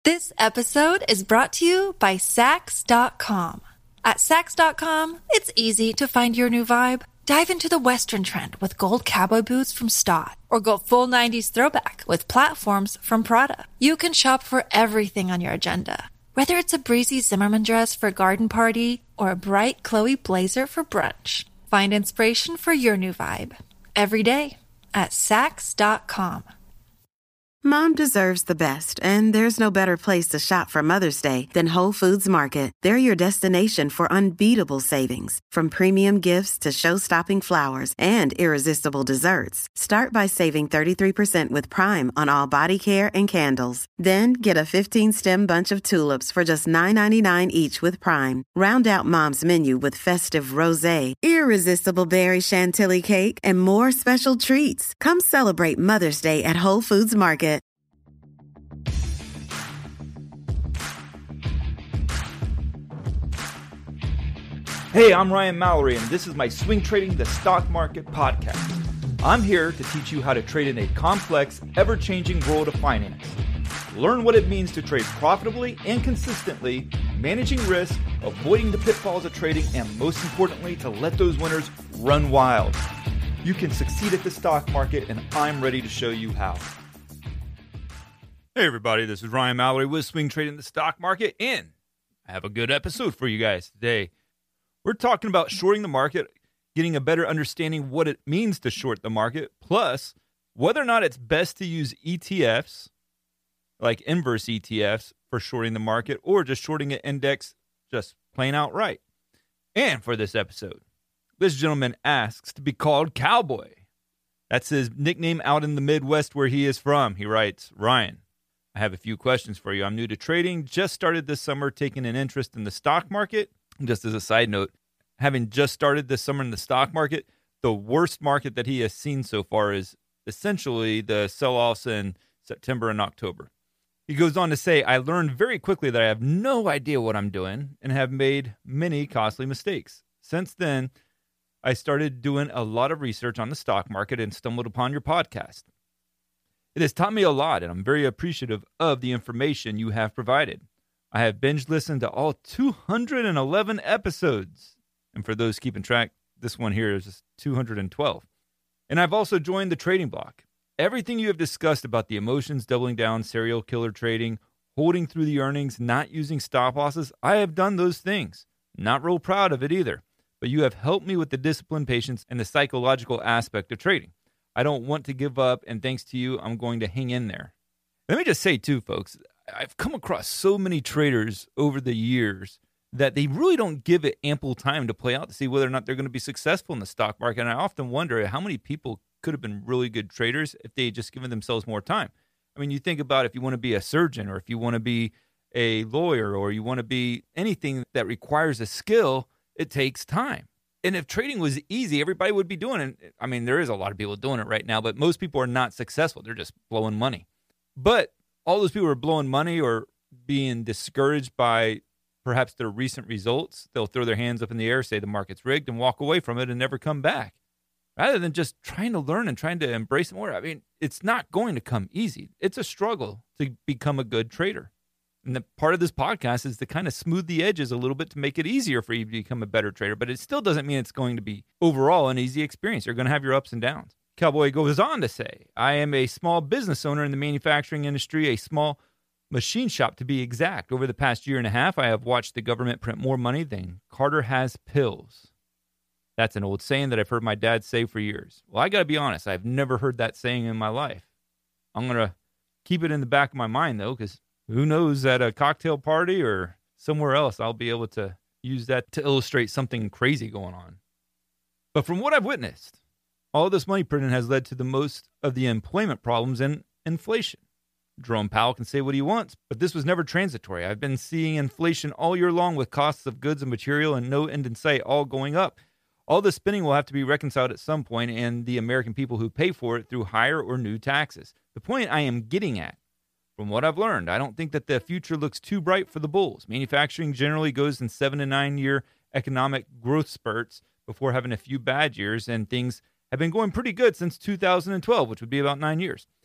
This episode is brought to you by Sax.com. At Sax.com, it's easy to find your new vibe. Dive into the Western trend with gold cowboy boots from Stott, or go full 90s throwback with platforms from Prada. You can shop for everything on your agenda, whether it's a breezy Zimmermann dress for a garden party or a bright Chloe blazer for brunch. Find inspiration for your new vibe every day at Sax.com. Mom deserves the best, and there's no better place to shop for Mother's Day than Whole Foods Market. They're your destination for unbeatable savings, from premium gifts to show-stopping flowers and irresistible desserts. Start by saving 33% with Prime on all body care and candles. Then get a 15-stem bunch of tulips for just $9.99 each with Prime. Round out Mom's menu with festive rosé, irresistible berry chantilly cake, and more special treats. Come celebrate Mother's Day at Whole Foods Market. Hey, I'm Ryan Mallory, and this is my Swing Trading the Stock Market podcast. I'm here to teach you how to trade in a complex, ever-changing world of finance. Learn what it means to trade profitably and consistently, managing risk, avoiding the pitfalls of trading, and most importantly, to let those winners run wild. You can succeed at the stock market, and I'm ready to show you how. Hey everybody, this is Ryan Mallory with Swing Trading the Stock Market, and I have a good episode for you guys today. We're talking about shorting the market, getting a better understanding of what it means to short the market, plus whether or not it's best to use ETFs, like inverse ETFs, for shorting the market, or just shorting an index just plain outright. And for this episode, this gentleman asks to be called Cowboy. That's his nickname out in the Midwest where he is from. He writes, Ryan, I have a few questions for you. I'm new to trading, just started this summer taking an interest in the stock market. Just as a side note, having just started this summer in the stock market, the worst market that he has seen so far is essentially the sell-offs in September and October. He goes on to say, I learned very quickly that I have no idea what I'm doing and have made many costly mistakes. Since then, I started doing a lot of research on the stock market and stumbled upon your podcast. It has taught me a lot, and I'm very appreciative of the information you have provided. I have binge listened to all 211 episodes. And for those keeping track, this one here is just 212. And I've also joined the trading block. Everything you have discussed about the emotions, doubling down, serial killer trading, holding through the earnings, not using stop losses, I have done those things. Not real proud of it either. But you have helped me with the discipline, patience, and the psychological aspect of trading. I don't want to give up, and thanks to you, I'm going to hang in there. Let me just say too, folks, I've come across so many traders over the years that they really don't give it ample time to play out to see whether or not they're going to be successful in the stock market. And I often wonder how many people could have been really good traders if they had just given themselves more time. I mean, you think about if you want to be a surgeon or if you want to be a lawyer or you want to be anything that requires a skill, it takes time. And if trading was easy, everybody would be doing it. I mean, there is a lot of people doing it right now, but most people are not successful. They're just blowing money. But all those people who are blowing money or being discouraged by perhaps their recent results, they'll throw their hands up in the air, say the market's rigged, and walk away from it and never come back. Rather than just trying to learn and trying to embrace more. I mean, it's not going to come easy. It's a struggle to become a good trader. And the part of this podcast is to kind of smooth the edges a little bit to make it easier for you to become a better trader. But it still doesn't mean it's going to be overall an easy experience. You're going to have your ups and downs. Cowboy goes on to say, I am a small business owner in the manufacturing industry, a small machine shop to be exact. Over the past year and a half, I have watched the government print more money than Carter has pills. That's an old saying that I've heard my dad say for years. Well, I got to be honest, I've never heard that saying in my life. I'm going to keep it in the back of my mind, though, because who knows, at a cocktail party or somewhere else, I'll be able to use that to illustrate something crazy going on. But from what I've witnessed, all this money printing has led to the most of the employment problems and inflation. Jerome Powell can say what he wants, but this was never transitory. I've been seeing inflation all year long with costs of goods and material and no end in sight, all going up. All this spending will have to be reconciled at some point, and the American people who pay for it through higher or new taxes. The point I am getting at, from what I've learned, I don't think that the future looks too bright for the bulls. Manufacturing generally goes in 7 to 9 year economic growth spurts before having a few bad years, and things have been going pretty good since 2012, which would be about 9 years.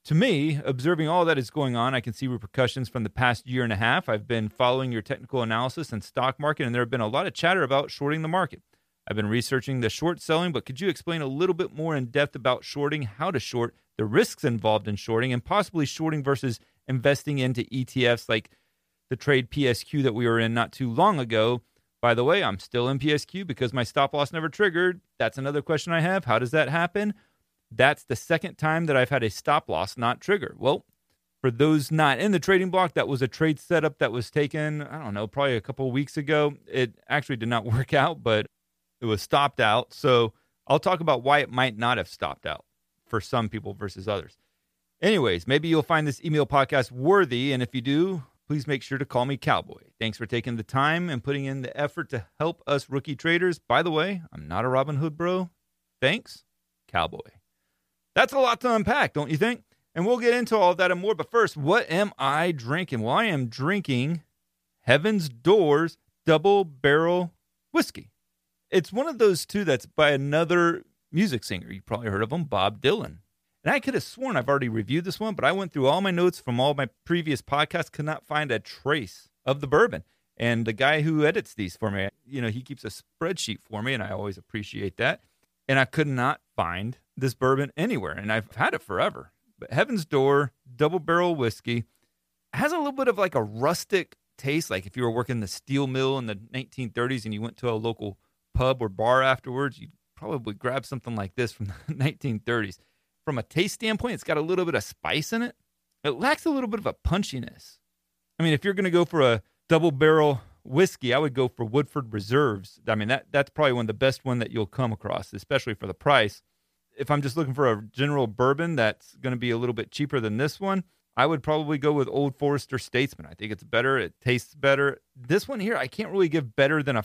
To me, observing all that is going on, I can see repercussions from the past year and a half. I've been following your technical analysis and stock market, and there have been a lot of chatter about shorting the market. I've been researching the short selling, but could you explain a little bit more in depth about shorting, how to short, the risks involved in shorting, and possibly shorting versus investing into ETFs like the trade PSQ that we were in not too long ago? By the way, I'm still in PSQ because my stop loss never triggered. That's another question I have. How does that happen? That's the second time that I've had a stop loss not trigger. Well, for those not in the trading block, that was a trade setup that was taken, I don't know, probably a couple of weeks ago. It actually did not work out, but it was stopped out. So I'll talk about why it might not have stopped out for some people versus others. Anyways, maybe you'll find this email podcast worthy. And if you do, please make sure to call me Cowboy. Thanks for taking the time and putting in the effort to help us rookie traders. By the way, I'm not a Robin Hood bro. Thanks, Cowboy. That's a lot to unpack, don't you think? And we'll get into all of that and more. But first, what am I drinking? Well, I am drinking Heaven's Doors Double Barrel Whiskey. It's one of those two that's by another music singer. You probably heard of him, Bob Dylan. And I could have sworn I've already reviewed this one, but I went through all my notes from all my previous podcasts, could not find a trace of the bourbon. And the guy who edits these for me, he keeps a spreadsheet for me, and I always appreciate that. And I could not find this bourbon anywhere, and I've had it forever. But Heaven's Door Double Barrel Whiskey has a little bit of like a rustic taste, like if you were working the steel mill in the 1930s and you went to a local pub or bar afterwards, you'd probably grab something like this from the 1930s. From a taste standpoint, it's got a little bit of spice in it. It lacks a little bit of a punchiness. I mean, if you're going to go for a double barrel whiskey, I would go for Woodford Reserves. I mean, that's probably one of the best one that you'll come across, especially for the price. If I'm just looking for a general bourbon that's going to be a little bit cheaper than this one, I would probably go with Old Forester Statesman. I think it's better. It tastes better. This one here, I can't really give better than a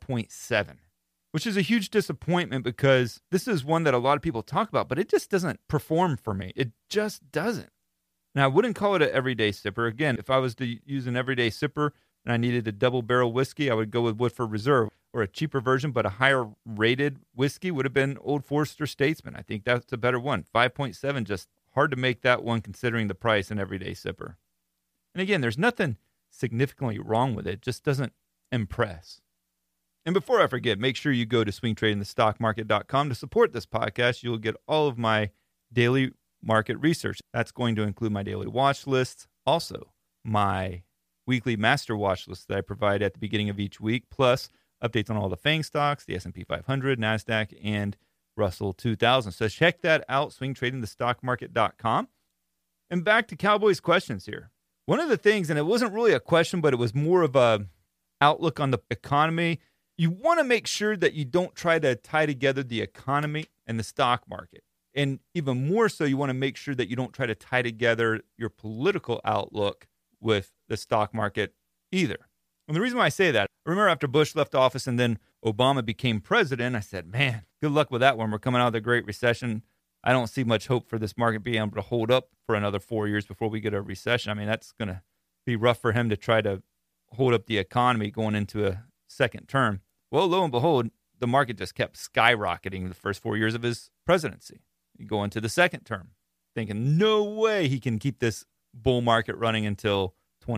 5.7, which is a huge disappointment because this is one that a lot of people talk about, but it just doesn't perform for me. It just doesn't. Now, I wouldn't call it an everyday sipper. Again, if I was to use an everyday sipper and I needed a double barrel whiskey, I would go with Woodford Reserve, or a cheaper version, but a higher rated whiskey would have been Old Forester Statesman. I think that's a better one. 5.7, just hard to make that one considering the price an everyday sipper. And again, there's nothing significantly wrong with it. It just doesn't impress. And before I forget, make sure you go to swingtradingthestockmarket.com to support this podcast. You'll get all of my daily market research. That's going to include my daily watch lists, also my weekly master watch list that I provide at the beginning of each week, plus updates on all the FANG stocks, the S&P 500, NASDAQ, and Russell 2000. So check that out, swingtradingthestockmarket.com. And back to Cowboys questions here. One of the things, and it wasn't really a question, but it was more of a outlook on the economy. You want to make sure that you don't try to tie together the economy and the stock market. And even more so, you want to make sure that you don't try to tie together your political outlook with the stock market either. And the reason why I say that, I remember after Bush left office and then Obama became president, I said, man, good luck with that one. We're coming out of the Great Recession. I don't see much hope for this market being able to hold up for another 4 years before we get a recession. I mean, that's going to be rough for him to try to hold up the economy going into a second term. Well, lo and behold, the market just kept skyrocketing the first 4 years of his presidency. You go into the second term, thinking, no way he can keep this bull market running until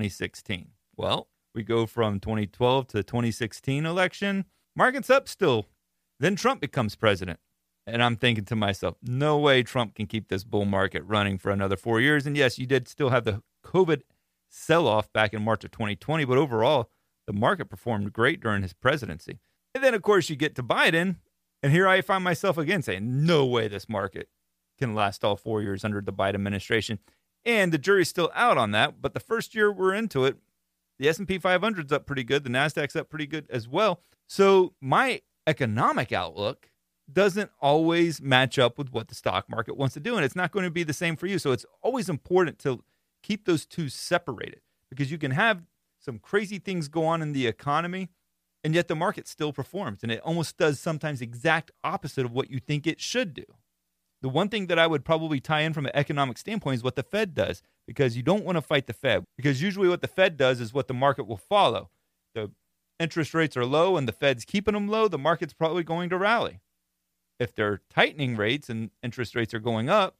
2016. Well, we go from 2012 to 2016 election, market's up still. Then Trump becomes president. And I'm thinking to myself, no way Trump can keep this bull market running for another 4 years. And yes, you did still have the COVID sell-off back in March of 2020, but overall, the market performed great during his presidency. And then, of course, you get to Biden, and here I find myself again saying, no way this market can last all 4 years under the Biden administration. And the jury's still out on that, but the first year we're into it, the S&P 500's up pretty good. The NASDAQ's up pretty good as well. So my economic outlook doesn't always match up with what the stock market wants to do, and it's not going to be the same for you. So it's always important to keep those two separated, because you can have some crazy things go on in the economy, and yet the market still performs, and it almost does sometimes exact opposite of what you think it should do. The one thing that I would probably tie in from an economic standpoint is what the Fed does, because you don't want to fight the Fed, because usually what the Fed does is what the market will follow. The interest rates are low and the Fed's keeping them low, the market's probably going to rally. If they're tightening rates and interest rates are going up,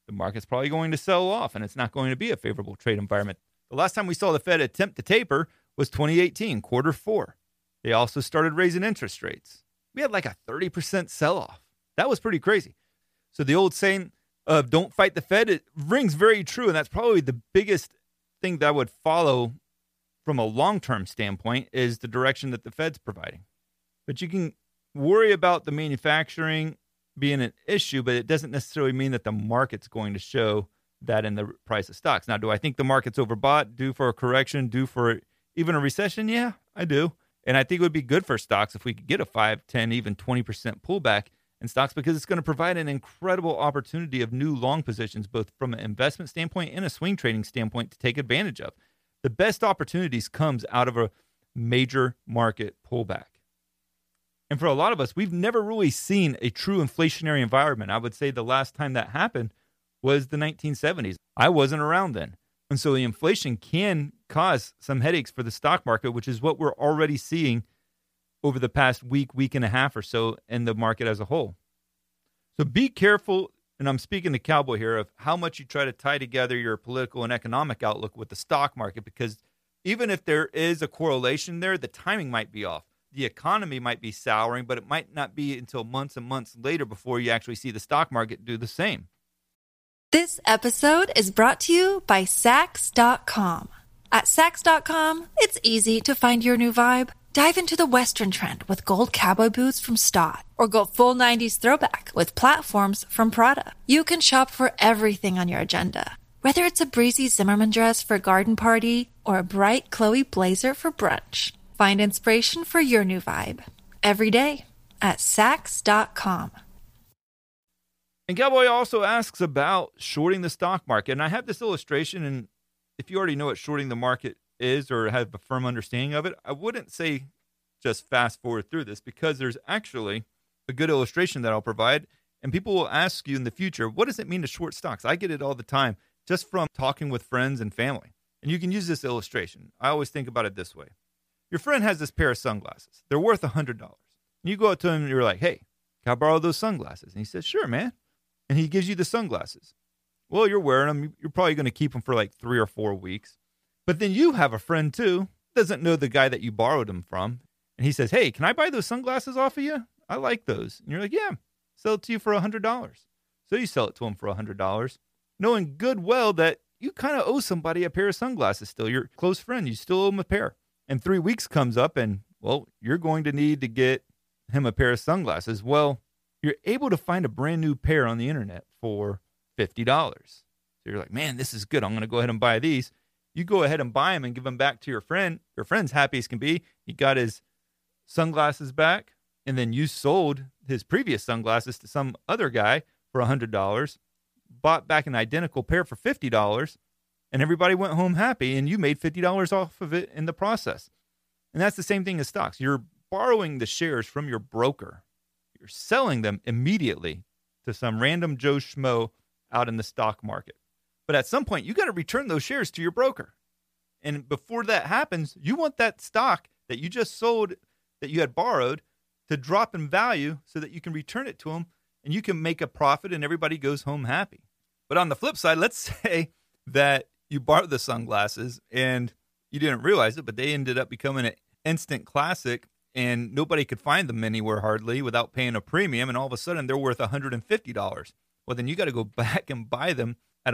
the market's probably going to sell off and it's not going to be a favorable trade environment. The last time we saw the Fed attempt to taper was 2018, quarter 4. They also started raising interest rates. We had like a 30% sell-off. That was pretty crazy. So the old saying of don't fight the Fed, it rings very true. And that's probably the biggest thing that I would follow from a long-term standpoint is the direction that the Fed's providing. But you can worry about the manufacturing being an issue, but it doesn't necessarily mean that the market's going to show that in the price of stocks. Now, do I think the market's overbought, due for a correction, due for even a recession? Yeah, I do. And I think it would be good for stocks if we could get a 5, 10, even 20% pullback in stocks, because it's going to provide an incredible opportunity of new long positions, both from an investment standpoint and a swing trading standpoint, to take advantage of. The best opportunities comes out of a major market pullback. And for a lot of us, we've never really seen a true inflationary environment. I would say the last time that happened was the 1970s. I wasn't around then. And so the inflation can cause some headaches for the stock market, which is what we're already seeing over the past week and a half or so in the market as a whole. So be careful, and I'm speaking to Cowboy here, of how much you try to tie together your political and economic outlook with the stock market, because even if there is a correlation there, the timing might be off. The economy might be souring, but it might not be until months and months later before you actually see the stock market do the same. This episode is brought to you by Saks.com. At Saks.com, it's easy to find your new vibe. Dive into the Western trend with gold cowboy boots from Stott, or go full 90s throwback with platforms from Prada. You can shop for everything on your agenda, whether it's a breezy Zimmermann dress for a garden party or a bright Chloe blazer for brunch. Find inspiration for your new vibe every day at Saks.com. And Cowboy also asks about shorting the stock market. And I have this illustration, and if you already know what shorting the market is or have a firm understanding of it, I wouldn't say just fast forward through this, because there's actually a good illustration that I'll provide. And people will ask you in the future, what does it mean to short stocks? I get it all the time just from talking with friends and family. And you can use this illustration. I always think about it this way. Your friend has this pair of sunglasses. They're worth $100. And you go up to him and you're like, hey, can I borrow those sunglasses? And he says, sure, man. And he gives you the sunglasses. Well, you're wearing them. You're probably going to keep them for like 3 or 4 weeks. But then you have a friend too, doesn't know the guy that you borrowed them from. And he says, hey, can I buy those sunglasses off of you? I like those. And you're like, yeah, sell it to you for $100. So you sell it to him for $100, knowing good well that you kind of owe somebody a pair of sunglasses still. Your close friend, you still owe him a pair. And 3 weeks comes up and, well, you're going to need to get him a pair of sunglasses. Well, you're able to find a brand new pair on the internet for $50. So you're like, man, this is good. I'm going to go ahead and buy these. You go ahead and buy them and give them back to your friend. Your friend's happy as can be. He got his sunglasses back, and then you sold his previous sunglasses to some other guy for $100, bought back an identical pair for $50, and everybody went home happy, and you made $50 off of it in the process. And that's the same thing as stocks. You're borrowing the shares from your broker. You're selling them immediately to some random Joe Schmo out in the stock market. But at some point, you got to return those shares to your broker. And before that happens, you want that stock that you just sold, that you had borrowed, to drop in value so that you can return it to them and you can make a profit and everybody goes home happy. But on the flip side, let's say that you borrowed the sunglasses and you didn't realize it, but they ended up becoming an instant classic and nobody could find them anywhere hardly without paying a premium. And all of a sudden they're worth $150. Well, then you got to go back and buy them at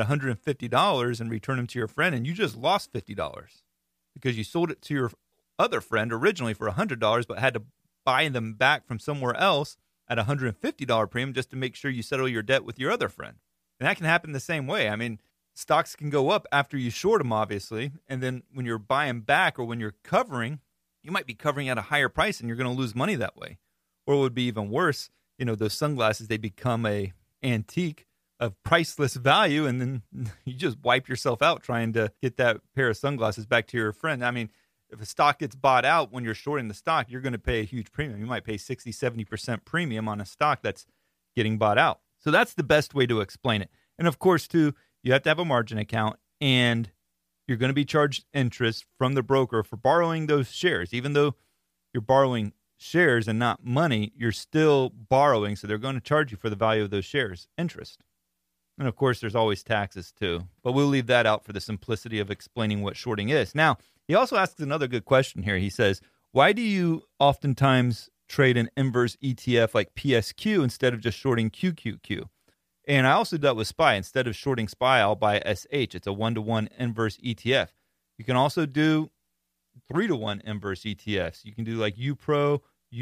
$150 and return them to your friend. And you just lost $50 because you sold it to your other friend originally for $100, but had to buy them back from somewhere else at a $150 premium just to make sure you settle your debt with your other friend. And that can happen the same way. I mean, stocks can go up after you short them, obviously. And then when you're buying back or when you're covering, you might be covering at a higher price and you're going to lose money that way. Or it would be even worse, you know, those sunglasses, they become a antique of priceless value, and then you just wipe yourself out trying to get that pair of sunglasses back to your friend. I mean, if a stock gets bought out when you're shorting the stock, you're going to pay a huge premium. You might pay 60, 70% premium on a stock that's getting bought out. So that's the best way to explain it. And of course, too, you have to have a margin account, and you're going to be charged interest from the broker for borrowing those shares. Even though you're borrowing shares and not money, you're still borrowing, so they're going to charge you for the value of those shares, interest. And of course, there's always taxes too. But we'll leave that out for the simplicity of explaining what shorting is. Now, he also asks another good question here. He says, why do you oftentimes trade an inverse ETF like PSQ instead of just shorting QQQ? And I also did that with SPY. Instead of shorting SPY, I'll buy SH. It's a 1-to-1 inverse ETF. You can also do 3-to-1 inverse ETFs. You can do like UPRO,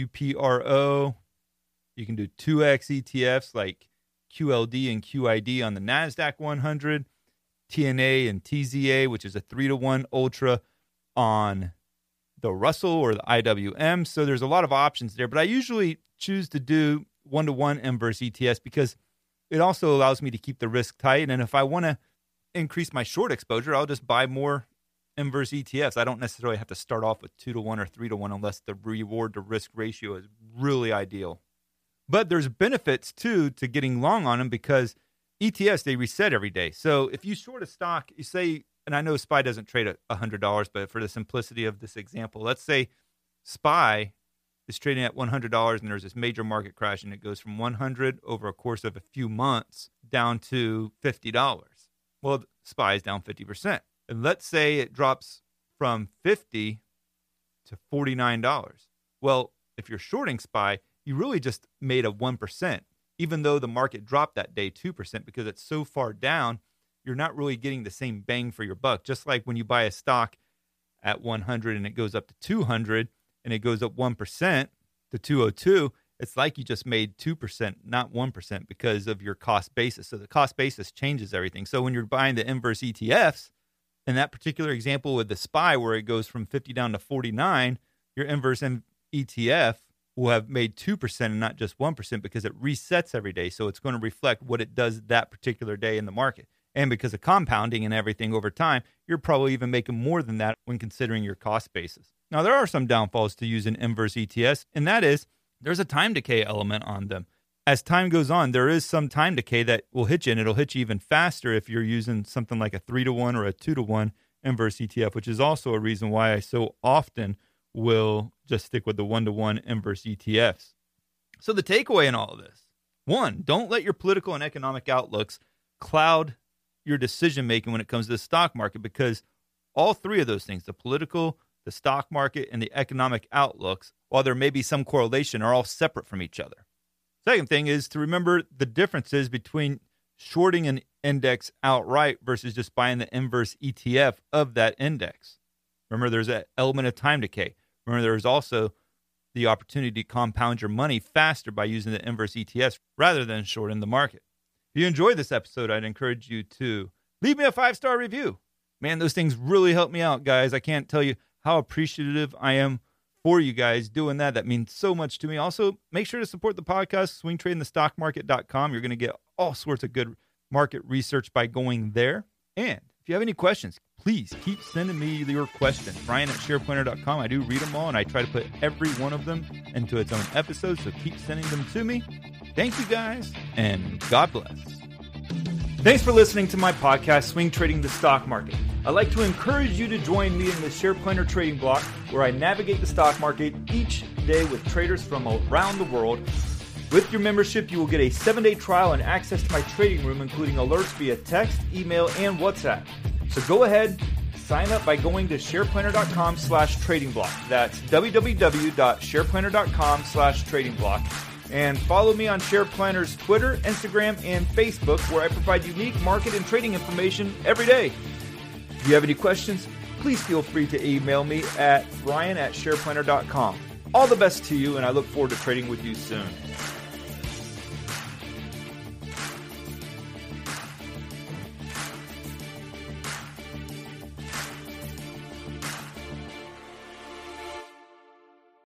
UPRO. You can do 2X ETFs like QLD and QID on the NASDAQ 100, TNA and TZA, which is a 3-to-1 ultra on the Russell or the IWM. So there's a lot of options there, but I usually choose to do 1-to-1 inverse ETFs because it also allows me to keep the risk tight. And if I want to increase my short exposure, I'll just buy more inverse ETFs. I don't necessarily have to start off with 2-to-1 or 3-to-1 unless the reward to risk ratio is really ideal. But there's benefits, too, to getting long on them because ETFs, they reset every day. So if you short a stock, you say, and I know SPY doesn't trade at $100, but for the simplicity of this example, let's say SPY is trading at $100 and there's this major market crash and it goes from 100 over a course of a few months down to $50. Well, SPY is down 50%. And let's say it drops from $50 to $49. Well, if you're shorting SPY, you really just made a 1%, even though the market dropped that day 2% because it's so far down, you're not really getting the same bang for your buck. Just like when you buy a stock at 100 and it goes up to 200 and it goes up 1% to 202, it's like you just made 2%, not 1% because of your cost basis. So the cost basis changes everything. So when you're buying the inverse ETFs, in that particular example with the SPY where it goes from 50 down to 49, your inverse ETF will have made 2% and not just 1% because it resets every day. So it's going to reflect what it does that particular day in the market. And because of compounding and everything over time, you're probably even making more than that when considering your cost basis. Now, there are some downfalls to using inverse ETFs, and that is there's a time decay element on them. As time goes on, there is some time decay that will hit you, and it'll hit you even faster if you're using something like a 3-to-1 or a 2-to-1 inverse ETF, which is also a reason why I so often will just stick with the 1-to-1 inverse ETFs. So the takeaway in all of this, 1, don't let your political and economic outlooks cloud your decision-making when it comes to the stock market, because all three of those things, the political, the stock market, and the economic outlooks, while there may be some correlation, are all separate from each other. Second thing is to remember the differences between shorting an index outright versus just buying the inverse ETF of that index. Remember, there's an element of time decay. Remember, there's also the opportunity to compound your money faster by using the inverse ETFs rather than shorting the market. If you enjoyed this episode, I'd encourage you to leave me a 5-star review. Man, those things really help me out, guys. I can't tell you how appreciative I am for you guys doing that. That means so much to me. Also, make sure to support the podcast, swingtradingthestockmarket.com. You're going to get all sorts of good market research by going there. And if you have any questions, please keep sending me your questions. Brian@sharepointer.com. I do read them all, and I try to put every one of them into its own episode, so keep sending them to me. Thank you, guys, and God bless. Thanks for listening to my podcast, Swing Trading the Stock Market. I'd like to encourage you to join me in the SharePointer Trading Block, where I navigate the stock market each day with traders from around the world. With your membership, you will get a 7-day trial and access to my trading room, including alerts via text, email, and WhatsApp. So go ahead, sign up by going to sharepointer.com/trading block. That's www.sharepointer.com/trading block. And follow me on SharePlanner's Twitter, Instagram, and Facebook, where I provide unique market and trading information every day. If you have any questions, please feel free to email me at ryan@shareplanner.com. All the best to you, and I look forward to trading with you soon.